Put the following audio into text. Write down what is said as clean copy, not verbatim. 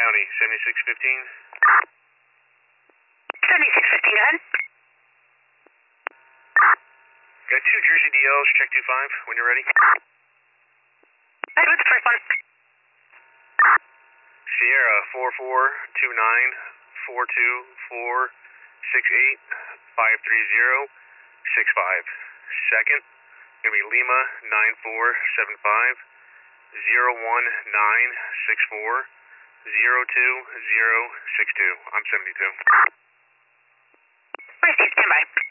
County, 7615. 7615, go ahead. Got two Jersey DLs, check 25 when you're ready. Hey, what's the first one? Sierra 44294246853065. Second, gonna be Lima 94750196402062. I'm 72. Where's Steve? Stand by.